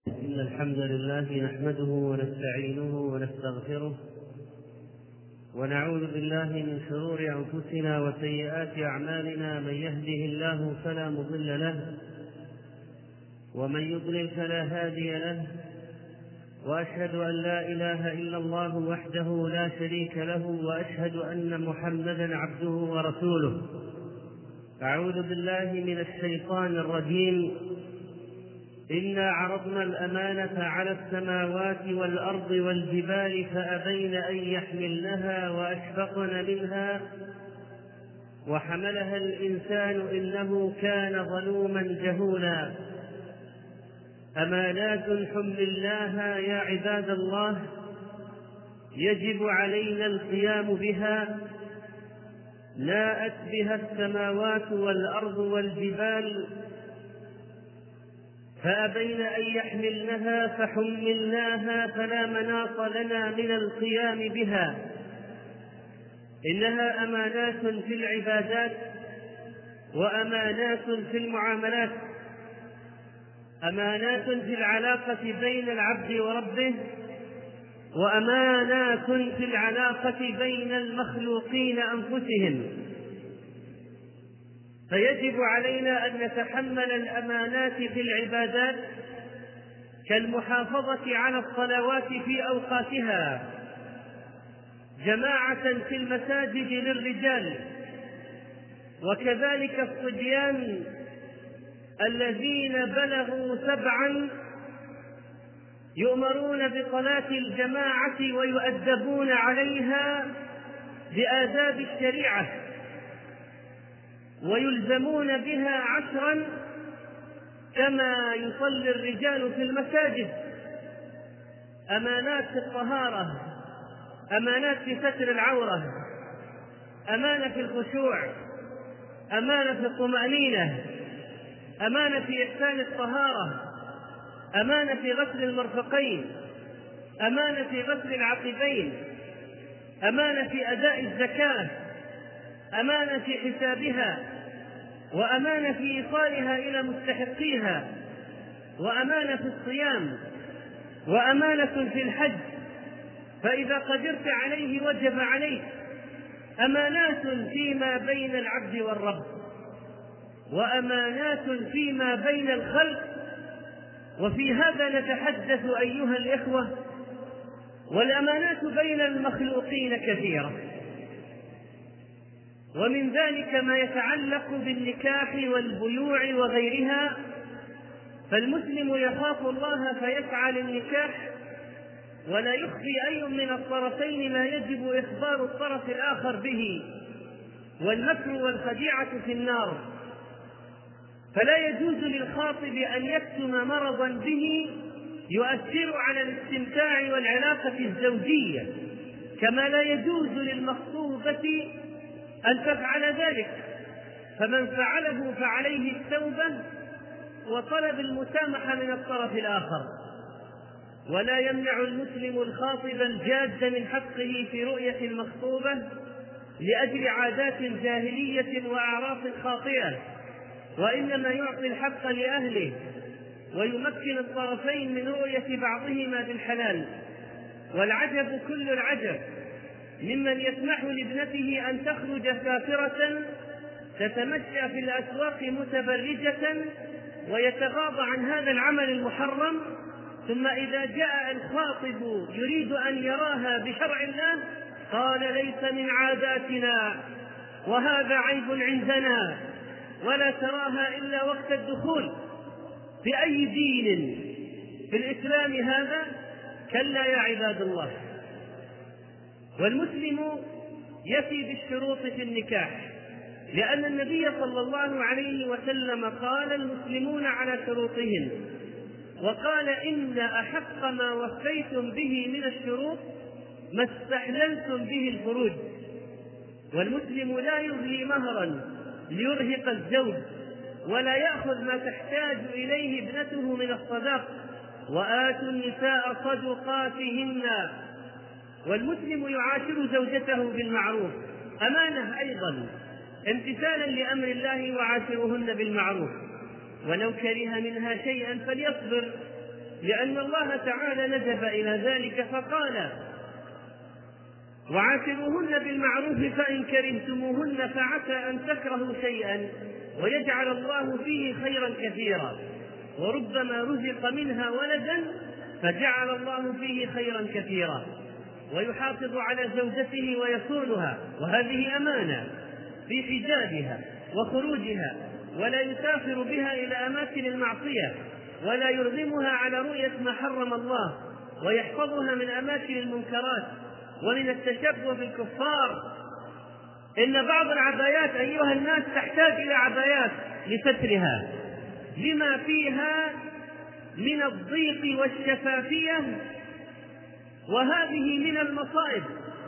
إن الحمد لله نحمده ونستعينه ونستغفره ونعوذ بالله من شرور أنفسنا وسيئات أعمالنا. من يهده الله فلا مضل له ومن يضلل فلا هادي له، وأشهد أن لا إله إلا الله وحده لا شريك له، وأشهد أن محمدا عبده ورسوله. أعوذ بالله من الشيطان الرجيم. إنا عرضنا الأمانة على السماوات والأرض والجبال فأبين أن يحملنها وأشفقن منها وحملها الإنسان إنه كان ظلوما جهولا. أمانات حملناها يا عباد الله، يجب علينا القيام بها. ناءت بها السماوات والأرض والجبال فأبين أن يحملنها فحملناها، فلا مناص لنا من القيام بها. إنها أمانات في العبادات وأمانات في المعاملات، أمانات في العلاقة بين العبد وربه، وأمانات في العلاقة بين المخلوقين أنفسهم. فيجب علينا أن نتحمل الأمانات في العبادات كالمحافظة على الصلوات في أوقاتها، جماعة في المساجد للرجال، وكذلك الصبيان الذين بلغوا 7 يؤمرون بصلاة الجماعة ويؤدبون عليها بآداب الشريعة، ويلزمون بها 10 كما يصلي الرجال في المساجد. أمانات في الطهارة، أمانات في ستر العورة، أمانة في الخشوع، أمانة في الطمأنينة، أمانة في إحسان الطهارة، أمانة في غسل المرفقين، أمانة في غسل العقبين، أمانة في أداء الزكاة، أمانة في حسابها، وأمانة في إيصالها إلى مستحقيها، وأمانة في الصيام، وأمانة في الحج فإذا قدرت عليه وجب عليك. أمانات فيما بين العبد والرب، وأمانات فيما بين الخلق. وفي هذا نتحدث أيها الإخوة. والأمانات بين المخلوقين كثيرة، ومن ذلك ما يتعلق بالنكاح والبيوع وغيرها. فالمسلم يخاف الله فيسعى للنكاح، ولا يخفي أي من الطرفين ما يجب إخبار الطرف الآخر به، والمكر والخديعة في النار. فلا يجوز للخاطب أن يكتم مرضا به يؤثر على الاستمتاع والعلاقة الزوجية، كما لا يجوز للمخطوبة أن تفعل ذلك. فمن فعله فعليه التوبة وطلب المسامحة من الطرف الآخر. ولا يمنع المسلم الخاطب الجاد من حقه في رؤية المخطوبة لأجل عادات جاهلية وأعراف خاطئة، وإنما يعطي الحق لأهله ويمكن الطرفين من رؤية بعضهما بالحلال. والعجب كل العجب ممن يسمح لابنته أن تخرج كافرة تتمشى في الأسواق متبرجة ويتغاضى عن هذا العمل المحرم، ثم إذا جاء الخاطب يريد أن يراها بشرع الله قال ليس من عاداتنا وهذا عيب عندنا، ولا تراها إلا وقت الدخول. في أي دين في الإسلام هذا؟ كلا يا عباد الله. والمسلم يفي بالشروط في النكاح، لأن النبي صلى الله عليه وسلم قال المسلمون على شروطهم، وقال إن أحق ما وفيتم به من الشروط ما استحللتم به الفروج. والمسلم لا يغلي مهرا ليرهق الزوج، ولا يأخذ ما تحتاج إليه ابنته من الصداق، وآتوا النساء صدقاتهن. والمسلم يعاشر زوجته بالمعروف، أمانة أيضا امتثالا لأمر الله وعاشرهن بالمعروف، ولو كره منها شيئا فليصبر لأن الله تعالى ندب إلى ذلك فقال: وعاشروهن بالمعروف فإن كرهتموهن فعسى أن تكرهوا شيئا ويجعل الله فيه خيرا كثيرا، وربما رزق منها ولدا فجعل الله فيه خيرا كثيرا. ويحافظ على زوجته ويصونها، وهذه أمانة في حجابها وخروجها، ولا يسافر بها إلى أماكن المعصية، ولا يرغمها على رؤية ما حرم الله، ويحفظها من أماكن المنكرات ومن التشبه بالكفار. إن بعض العبايات أيها الناس تحتاج إلى عبايات لسترها لما فيها من الضيق والشفافية، وهذه من المصائب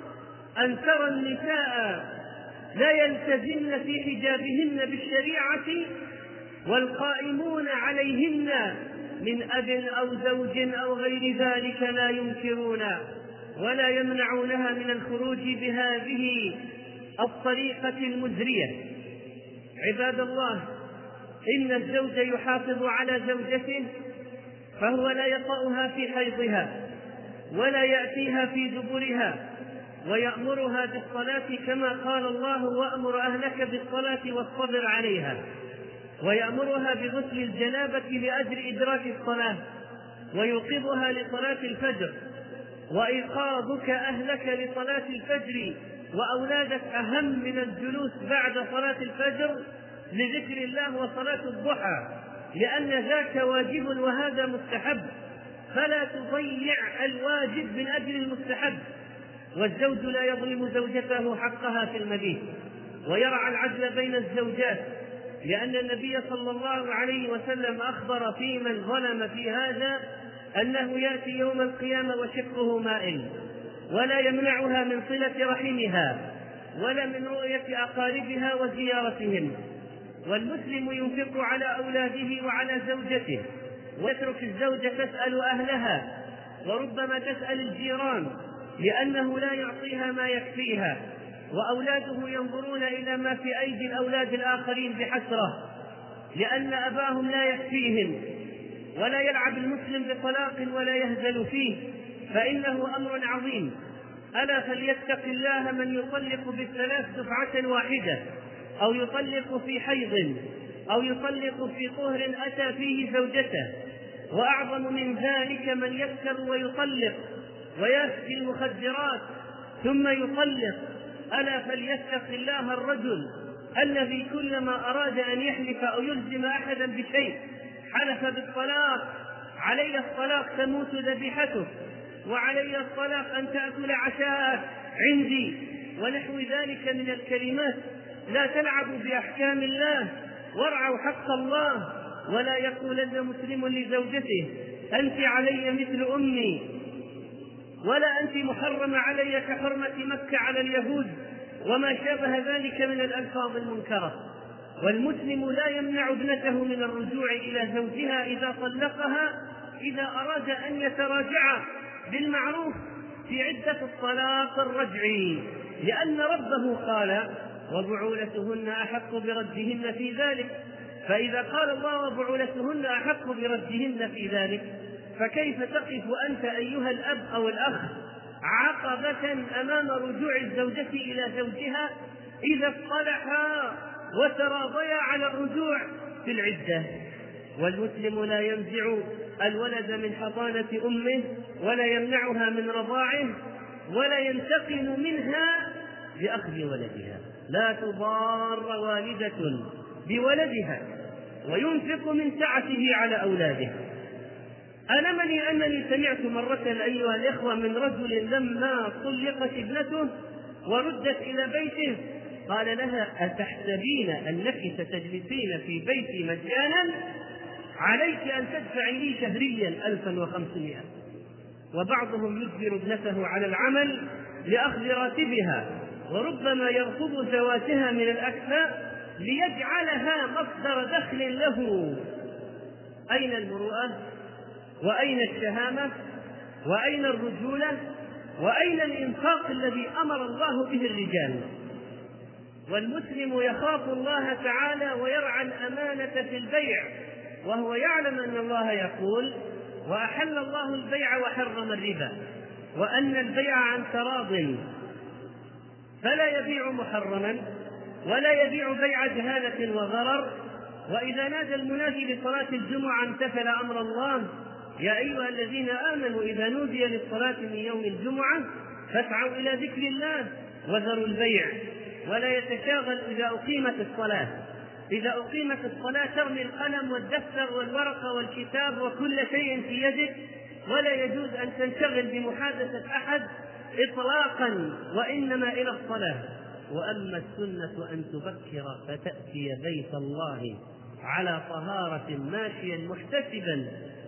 أن ترى النساء لا يلتزمن في حجابهن بالشريعة، والقائمون عليهن من أب أو زوج أو غير ذلك لا ينكرون ولا يمنعونها من الخروج بهذه الطريقة المزرية. عباد الله، إن الزوج يحافظ على زوجته، فهو لا يطأها في حيضها ولا يأتيها في دبرها، ويأمرها بالصلاة كما قال الله: وأمر أهلك بالصلاة واصطبر عليها، ويأمرها بغسل الجنابة لأجل إدراك الصلاة، ويوقظها لصلاة الفجر. وإيقاظك أهلك لصلاة الفجر وأولادك أهم من الجلوس بعد صلاة الفجر لذكر الله وصلاة الضحى، لأن ذاك واجب وهذا مستحب، فلا تضيع الواجب من أجل المستحب. والزوج لا يظلم زوجته حقها في المبيت، ويرعى العدل بين الزوجات، لأن النبي صلى الله عليه وسلم أخبر في من ظلم في هذا أنه يأتي يوم القيامة وشقه مائل، ولا يمنعها من صلة رحمها ولا من رؤية أقاربها وزيارتهم. والمسلم ينفق على أولاده وعلى زوجته، ويترك الزوجة تسأل أهلها، وربما تسأل الجيران، لأنه لا يعطيها ما يكفيها، وأولاده ينظرون إلى ما في أيدي الأولاد الآخرين بحسرة، لأن أباهم لا يكفيهم. ولا يلعب المسلم بطلاق ولا يهزل فيه، فإنه أمر عظيم. ألا فليتق الله من يطلق بالثلاث دفعة واحدة، أو يطلق في حيض، أو يطلق في طهر أتى فيه زوجته. وأعظم من ذلك من يسكر ويطلق ويسقي المخدرات ثم يطلق. ألا فليتق الله الرجل الذي كلما أراد أن يحلف أو يلزم أحدا بشيء حلف بالطلاق: علي الطلاق تموت ذبيحته، وعلي الطلاق أن تأكل عشاءك عندي، ونحو ذلك من الكلمات. لا تلعبوا بأحكام الله، وارعوا حق الله. ولا يقولن مسلم لزوجته: أنت علي مثل أمي، ولا أنت محرم علي كحرمة مكة على اليهود، وما شابه ذلك من الألفاظ المنكرة. والمسلم لا يمنع ابنته من الرجوع إلى زوجها إذا طلقها، إذا أراد أن يتراجع بالمعروف في عدة الطلاق الرجعي، لأن ربه قال: وبعولتهن أحق بردهن في ذلك. فإذا قال الله: وبعولتهن أحق بردهن في ذلك، فكيف تقف أنت أيها الأب أو الأخ عقبة أمام رجوع الزوجة إلى زوجها إذا اصطلحا وتراضيا على الرجوع في العدة؟ والمسلم لا ينزع الولد من حضانة أمه، ولا يمنعها من رضاعه، ولا ينتقم منها بأخذ ولدها. لا تضار والدة بولدها، وينفق من سعته على أولاده. ألمني أنني سمعت مرة أيها الإخوة من رجل لما طلقت ابنته وردت إلى بيته قال لها: أتحسبين أنك ستجلسين في بيتي مجانا؟ عليك أن تدفعي لي شهريا 1500. وبعضهم يجبر ابنته على العمل لأخذ راتبها، وربما يرفض زواجها من الأكفاء ليجعلها مصدر دخل له. أين المروءة؟ وأين الشهامة؟ وأين الرجولة؟ وأين الإنفاق الذي أمر الله به الرجال؟ والمسلم يخاف الله تعالى ويرعى الأمانة في البيع، وهو يعلم أن الله يقول: وأحل الله البيع وحرم الربا، وأن البيع عن تراض، فلا يبيع محرما ولا يبيع بيع جهالة وغرر. وإذا نادى المنادي لصلاة الجمعة امتثل أمر الله: يا أيها الذين آمنوا إذا نودي للصلاة من يوم الجمعة فاسعوا إلى ذكر الله وذروا البيع ولا يتشاغل إذا أقيمت الصلاة. إذا أقيمت الصلاة ترمي القلم والدفتر والورقة والكتاب وكل شيء في يدك، ولا يجوز أن تنشغل بمحادثة أحد إطلاقا، وإنما إلى الصلاة. وأما السنة أن تبكر فتأتي بيت الله على طهارة ماشيا محتسبا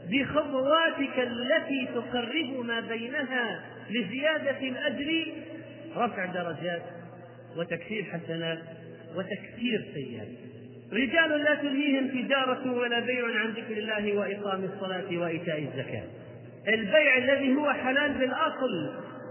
بخطواتك التي تقرب ما بينها لزيادة الأجر، رفع درجات وتكثير حسنات وتكثير سيئات. رجال لا تلهيهم تجارة ولا بيع عن ذكر الله وإقام الصلاة وإيتاء الزكاة. البيع الذي هو حلال بالأصل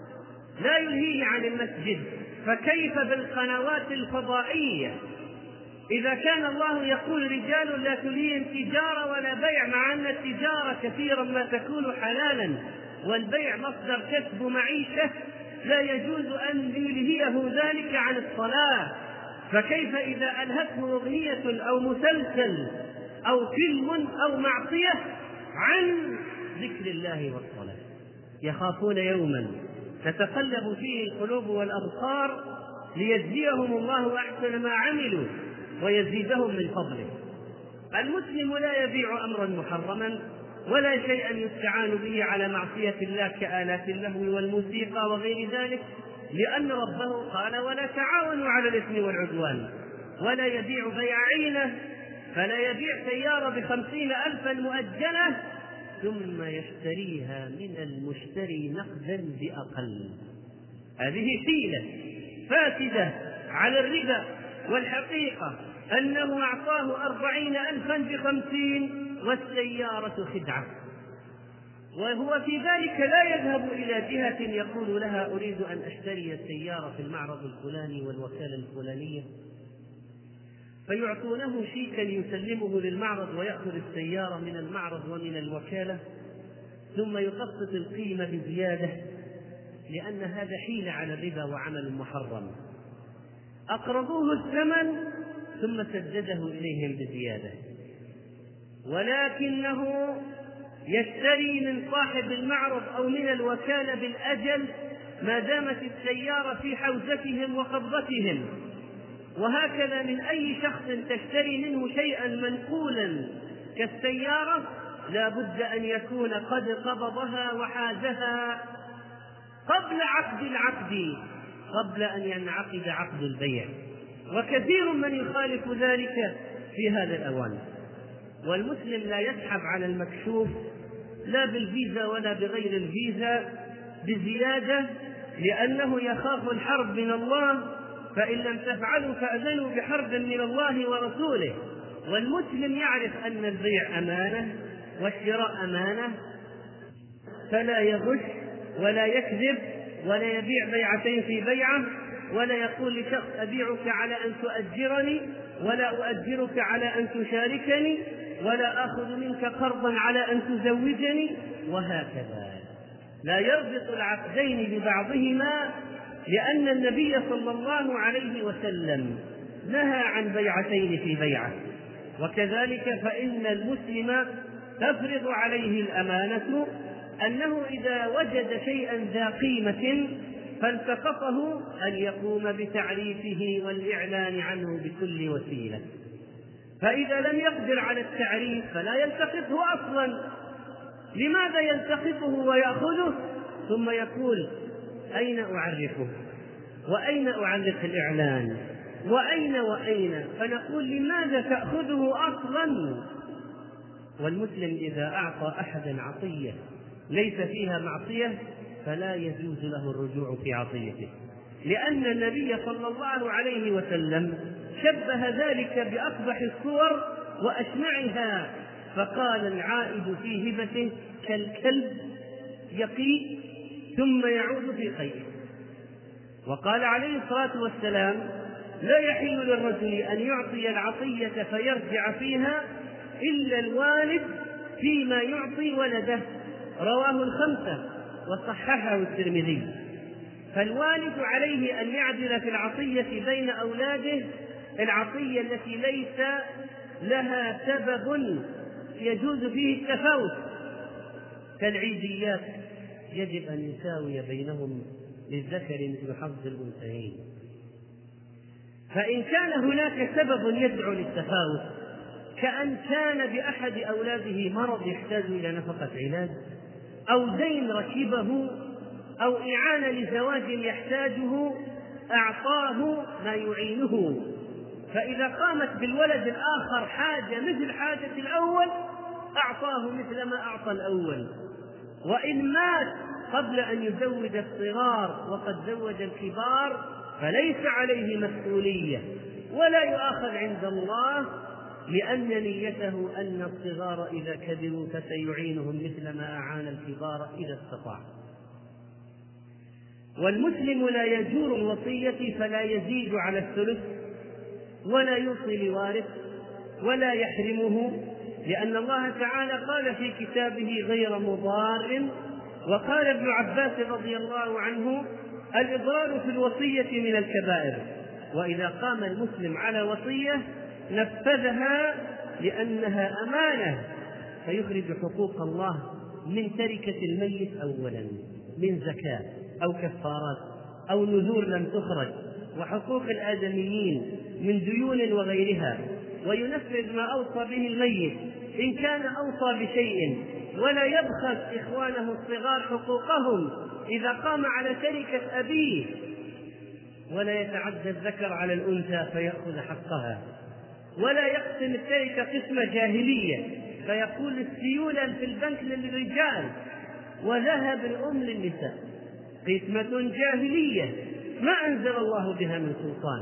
لا يلهيه عن المسجد، فكيف بالقنوات الفضائية؟ إذا كان الله يقول رجال لا تلهيهم تجارة ولا بيع، مع أن التجارة كثيرا ما تكون حلالا والبيع مصدر كسب معيشة، لا يجوز أن يلهيه ذلك عن الصلاة. فكيف إذا ألهته أغنية أو مسلسل أو فيلم أو معصية عن ذكر الله والصلاة؟ يخافون يوما تتقلب فيه القلوب والأبصار ليجزيهم الله أحسن ما عملوا ويزيدهم من فضله. المسلم لا يبيع أمرا محرما ولا شيئا يستعان به على معصية الله كآلات اللهو والموسيقى وغير ذلك، لأن ربه قال: ولا تعاونوا على الإثم والعدوان. ولا يبيع بيع عينه، فلا يبيع سيارة ب50,000 مؤجلة ثم يشتريها من المشتري نقدا بأقل. هذه حيلة فاسدة على الربا، والحقيقة أنه أعطاه 40,000 ب50 والسيارة خدعة، وهو في ذلك لا يذهب إلى جهة يقول لها أريد أن أشتري السيارة في المعرض الفلاني والوكالة الفلانية، فيعطونه شيكا يسلمه للمعرض ويأخذ السيارة من المعرض ومن الوكالة ثم يقسط القيمة بزيادة، لأن هذا حيلة على الربا وعمل محرم. أقرضوه الثمن ثم سدده إليهم بزيادة، ولكنه يشتري من صاحب المعرض أو من الوكالة بالأجل ما دامت السيارة في حوزتهم وقبضتهم. وهكذا من أي شخص تشتري منه شيئا منقولا كالسيارة لا بد أن يكون قد قبضها وحازها قبل عقد العقد، قبل أن ينعقد عقد البيع، وكثير من يخالف ذلك في هذا الأوان. والمسلم لا يسحب على المكشوف لا بالفيزا ولا بغير الفيزا بزيادة، لأنه يخاف الحرب من الله، فإن لم تفعلوا فأذنوا بحرب من الله ورسوله. والمسلم يعرف أن البيع أمانة والشراء أمانة، فلا يغش ولا يكذب ولا يبيع بيعتين في بيعة، ولا يقول لشخص أبيعك على أن تؤجرني ولا أؤجرك على أن تشاركني ولا أخذ منك قرضا على أن تزوجني، وهكذا. لا يربط العقدين ببعضهما، لأن النبي صلى الله عليه وسلم نهى عن بيعتين في بيعة. وكذلك فإن المسلم تفرض عليه الأمانة أنه إذا وجد شيئا ذا قيمة فالتقطه أن يقوم بتعريفه والإعلان عنه بكل وسيلة، فإذا لم يقدر على التعريف فلا يلتقطه أصلا. لماذا يلتقطه ويأخذه ثم يقول أين أعرفه وأين أعلق الإعلان وأين؟ فنقول لماذا تأخذه أصلا؟ والمسلم إذا أعطى أحدا عطية ليس فيها معصية فلا يجوز له الرجوع في عطيته، لأن النبي صلى الله عليه وسلم شبه ذلك بأقبح الصور وأشنعها، فقال العائد في هبته كالكلب يقي ثم يعود في قيئه. وقال عليه الصلاة والسلام لا يحل للرجل أن يعطي العطية فيرجع فيها إلا الوالد فيما يعطي ولده، رواه الخمسة وصححه الترمذي. فالوالد عليه أن يعدل في العطية بين أولاده، العطية التي ليس لها سبب يجوز فيه التفاوت كالعيديات، يجب أن يساوي بينهم للذكر مثل حظ الأنثيين. فإن كان هناك سبب يدعو للتفاوت كأن كان بأحد أولاده مرض يحتاج إلى نفقة علاج، أو دين ركبه، أو إعانة لزواج يحتاجه، أعطاه ما يعينه. فإذا قامت بالولد الآخر حاجة مثل حاجة الأول أعطاه مثل ما أعطى الأول. وإن مات قبل أن يزوج الصغار وقد زوج الكبار فليس عليه مسؤولية ولا يؤاخذ عند الله، لأن نيته أن الصغار إذا كبروا فسيعينهم مثل ما أعان الكبار إذا استطاع. والمسلم لا يجور الوصية فلا يزيد على الثلث ولا يوصي لوارث ولا يحرمه، لأن الله تعالى قال في كتابه غير مضار. وقال ابن عباس رضي الله عنه: الإضرار في الوصية من الكبائر. وإذا قام المسلم على وصية نفذها لأنها أمانة، فيخرج حقوق الله من تركة الميت أولا من زكاة أو كفارات أو نذور لم تخرج، وحقوق الآدميين من ديون وغيرها، وينفذ ما أوصى به الميت إن كان أوصى بشيء، ولا يبخس إخوانه الصغار حقوقهم إذا قام على تركة أبيه، ولا يتعدى الذكر على الأنثى فيأخذ حقها، ولا يقسم التركة قسمة جاهلية فيقول السيولة في البنك للرجال وذهب الأم للنساء، قسمة جاهلية ما أنزل الله بها من سلطان.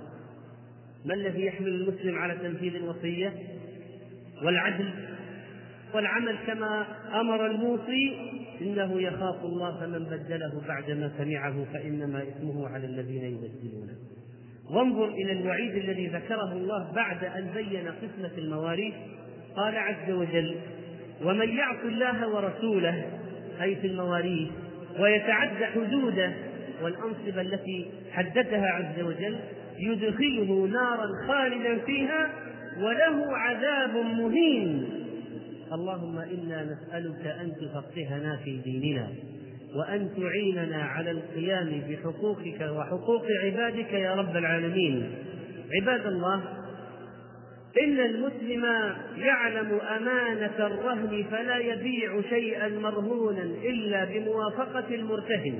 ما الذي يحمل المسلم على تنفيذ الوصية والعدل والعمل كما أمر الموصي؟ إنه يخاف الله، فمن بدله بعدما سمعه فإنما إثمه على الذين يبدلونه. وانظر إلى الوعيد الذي ذكره الله بعد أن بين قسمة المواريث. قال عز وجل: ومن يعص الله ورسوله، أي في المواريث، ويتعد حدوده والأنصبة التي حددها عز وجل، يدخله نارا خالدا فيها وله عذاب مهين. اللهم إنا نسألك أن تفقهنا في ديننا، وأن تعيننا على القيام بحقوقك وحقوق عبادك يا رب العالمين. عباد الله، إن المسلم يعلم أمانة الرهن فلا يبيع شيئا مرهونا إلا بموافقة المرتهن،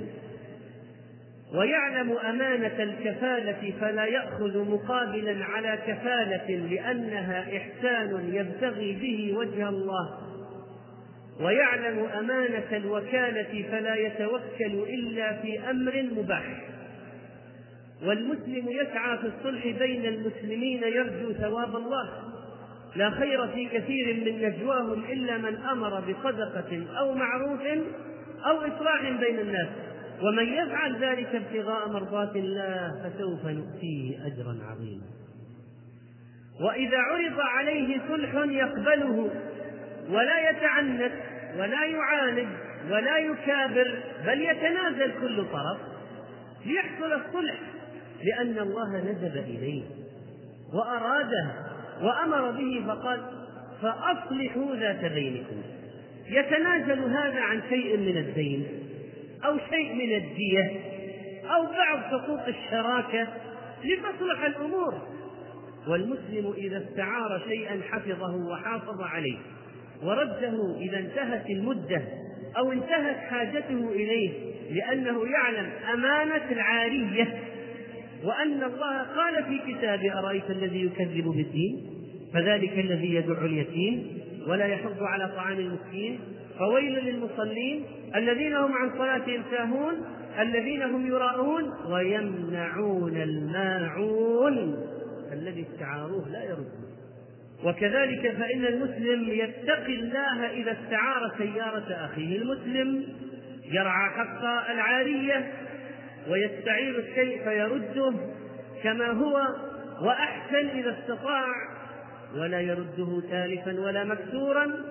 ويعلم أمانة الكفالة فلا يأخذ مقابلا على كفالة لأنها إحسان يبتغي به وجه الله، ويعلم أمانة الوكالة فلا يتوكل إلا في أمر مباح. والمسلم يسعى في الصلح بين المسلمين يرجو ثواب الله، لا خير في كثير من نجواهم إلا من أمر بصدقة أو معروف أو إصلاح بين الناس، ومن يفعل ذلك ابتغاء مرضات الله فسوف نؤتيه أجرا عظيما. وإذا عرض عليه صلح يقبله ولا يتعنت ولا يعاند ولا يكابر، بل يتنازل كل طرف ليحصل الصلح، لأن الله ندب إليه وأراده وأمر به، فقال: فأصلحوا ذات بينكم. يتنازل هذا عن شيء من الدين أو شيء من الدية أو بعض حقوق الشراكة لتصلح الأمور. والمسلم إذا استعار شيئا حفظه وحافظ عليه ورده إذا انتهت المدة أو انتهت حاجته إليه، لأنه يعلم أمانة العارية، وأن الله قال في كتابه: أرأيت الذي يكذب بالدين فذلك الذي يدع اليتيم ولا يحض على طعام المسكين، فويل للمصلين الذين هم عن صلاتهم ساهون الذين هم يراءون ويمنعون الماعون الذي استعاروه لا يردون. وكذلك فإن المسلم يتقي الله إذا استعار سيارة أخيه المسلم، يرعى حق العارية ويستعير الشيء فيرده كما هو وأحسن إذا استطاع، ولا يرده تالفا ولا مكسورا،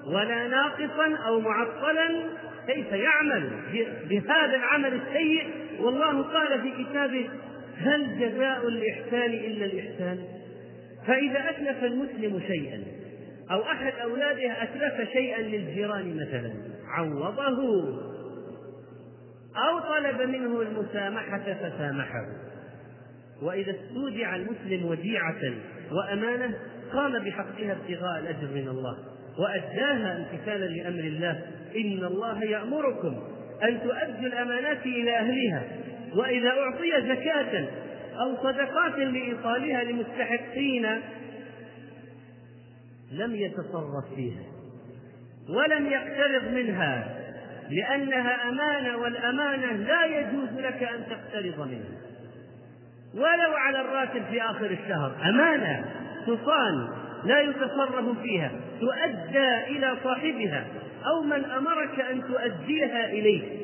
ولا ناقصا أو معطلا، كيف يعمل بهذا العمل السيء؟ والله قال في كتابه: هل جزاء الإحسان إلا الإحسان؟ فإذا أتلف المسلم شيئا أو أحد أولاده أتلف شيئا للجيران مثلا عوضه أو طلب منه المسامحة فسامحه. وإذا استودع المسلم وديعة وأمانة قام بحقها ابتغاء الأجر من الله وأداها امتثالا لأمر الله: إن الله يأمركم أن تؤدوا الأمانات إلى أهلها، وإذا أعطي زكاة أو صدقات لإيصالها لمستحقين لم يتصرف فيها ولم يقترض منها لأنها أمانة، والأمانة لا يجوز لك أن تقترض منها ولو على الراتب في آخر الشهر. أمانة تصان لا يتصرف فيها، تؤدى إلى صاحبها أو من أمرك أن تؤديها إليه.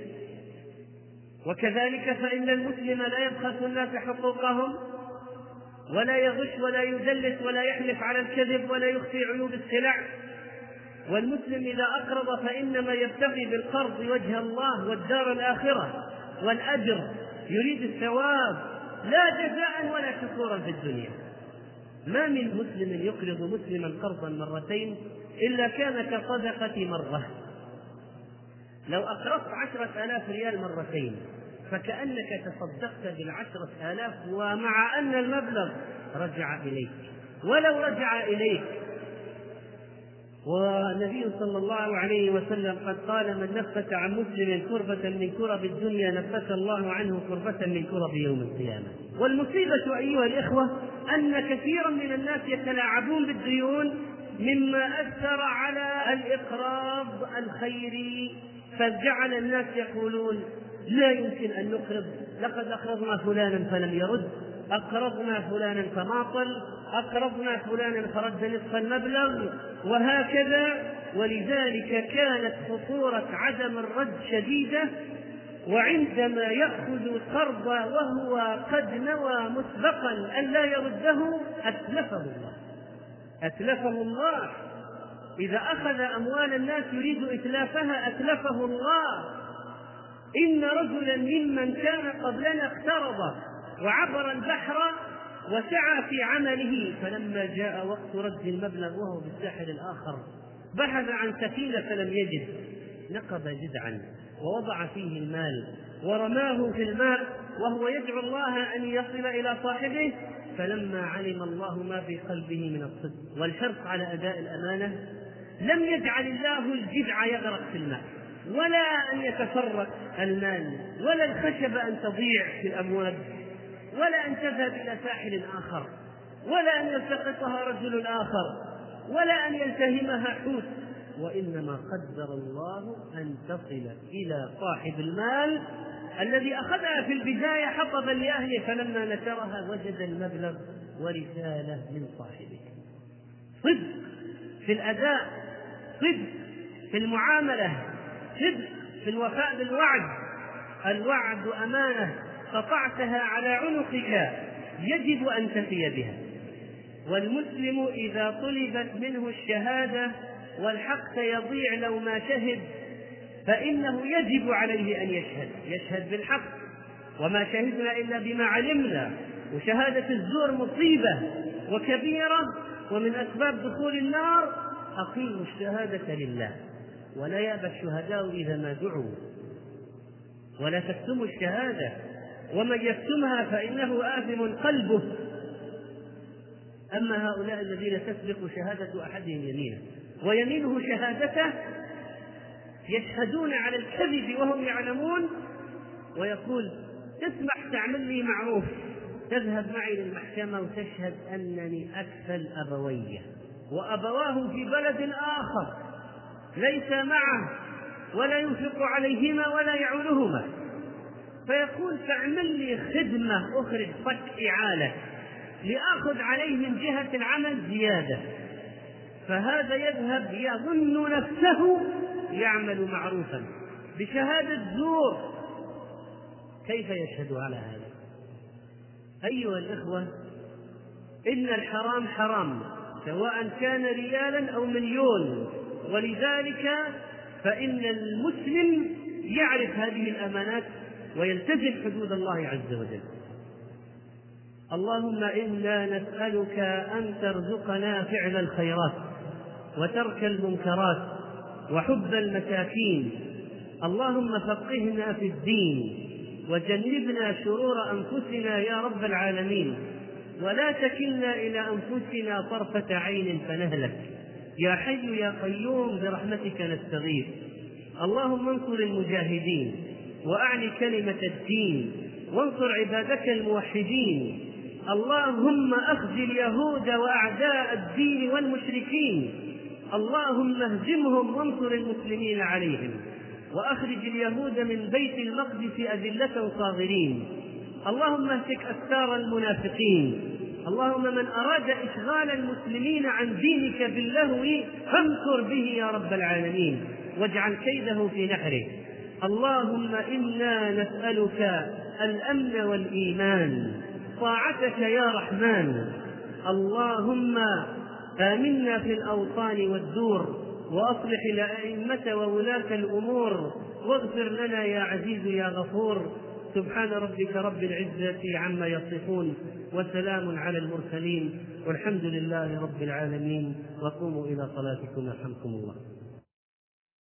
وكذلك فإن المسلم لا يبخس الناس حقوقهم ولا يغش ولا يدلس ولا يحلف على الكذب ولا يخفي عيوب السلع. والمسلم إذا أقرض فإنما يبتغي بالقرض وجه الله والدار الآخرة والأجر، يريد الثواب لا جزاء ولا شكورا في الدنيا. ما من مسلم يقرض مسلما قرضا مرتين إلا كان كصدقة مرة. لو أقرضت 10,000 ريال مرتين فكأنك تصدقت ب10,000، ومع أن المبلغ رجع إليك. ولو رجع إليك، والنبي صلى الله عليه وسلم قد قال: من نفس عن مسلم كربة من كرب الدنيا نفس الله عنه كربة من كرب يوم القيامة. والمصيبة أيها الإخوة أن كثيرا من الناس يتلاعبون بالديون مما أثر على الإقراض الخيري، فجعل الناس يقولون: لا يمكن أن نقرض، لقد أقرضنا فلانا فلم يرد، أقرضنا فلانا فماطل، أقرضنا فلانا فرد نصف المبلغ، وهكذا. ولذلك كانت خطورة عدم الرد شديدة، وعندما يأخذ القرض وهو قد نوى مسبقا أن لا يرده أتلفه الله. إذا أخذ أموال الناس يريد إتلافها أتلفه الله. إن رجلا ممن كان قبلنا اقترض وعبر البحر وسعى في عمله، فلما جاء وقت رد المبلغ وهو بالساحل الآخر بحث عن سفينة فلم يجد، نقب جذعا ووضع فيه المال ورماه في الماء وهو يدعو الله أن يصل إلى صاحبه، فلما علم الله ما في قلبه من الصدق والحرص على أداء الأمانة لم يجعل الله الجذع يغرق في الماء، ولا أن يتفرق المال، ولا الخشب أن تضيع في الأمواج، ولا أن تذهب إلى ساحل آخر، ولا أن يلتقطها رجل آخر، ولا أن يلتهمها حوت، وإنما قدر الله أن تصل إلى صاحب المال الذي أخذها في البداية حطبا لأهله، فلما نشرها وجد المبلغ ورسالة من صاحبه. صدق في الأداء، صدق في المعاملة، صدق في الوفاء بالوعد. الوعد أمانة قطعتها على عنقك يجب أن تفي بها. والمسلم إذا طلبت منه الشهادة والحق يضيع لو ما شهد فإنه يجب عليه أن يشهد بالحق، وما شهدنا إلا بما علمنا. وشهادة الزور مصيبة وكبيرة ومن أسباب دخول النار. أقيموا الشهادة لله ولا يأبى الشهداء إذا ما دعوا، ولا تكتموا الشهادة ومن يكتمها فإنه آثم قلبه. أما هؤلاء الذين تسبق شهادة أحدهم يمينه ويمينه شهادته يشهدون على الكذب وهم يعلمون، ويقول: تسمح تعمل لي معروف، تذهب معي للمحكمة وتشهد أنني أكفل أبويه وأبواه في بلد آخر ليس معه ولا ينفق عليهما ولا يعولهما، فيقول: تعمل لي خدمة أخرج فك إعالة لأخذ عليه من جهة العمل زيادة. فهذا يذهب يظن نفسه يعمل معروفا بشهادة زور. كيف يشهد على هذا؟ أيها الإخوة، إن الحرام حرام سواء كان ريالا أو مليون، ولذلك فإن المسلم يعرف هذه الأمانات ويلتزم حدود الله عز وجل. اللهم إنا نسألك أن ترزقنا فعل الخيرات وترك المنكرات وحب المساكين. اللهم فقهنا في الدين وجنبنا شرور أنفسنا يا رب العالمين، ولا تكلنا إلى أنفسنا طرفة عين فنهلك. يا حي يا قيوم برحمتك نستغيث. اللهم انصر المجاهدين وأعل كلمة الدين وانصر عبادك الموحدين. اللهم أخزي اليهود وأعداء الدين والمشركين. اللهم اهزمهم وانصر المسلمين عليهم، وأخرج اليهود من بيت المقدس أذلة صاغرين. اللهم اهتك أستار المنافقين. اللهم من أراد إشغال المسلمين عن دينك باللهو فامكر به يا رب العالمين واجعل كيده في نحره. اللهم إنا نسألك الأمن والإيمان، طاعتك يا رحمن. اللهم آمنا في الأوطان والدور، وأصلح الأئمة وولاة الأمور، واغفر لنا يا عزيز يا غفور. سبحان ربك رب العزة عما يصفون، وسلام على المرسلين، والحمد لله رب العالمين. وقوموا إلى صلاتكم يرحمكم الله.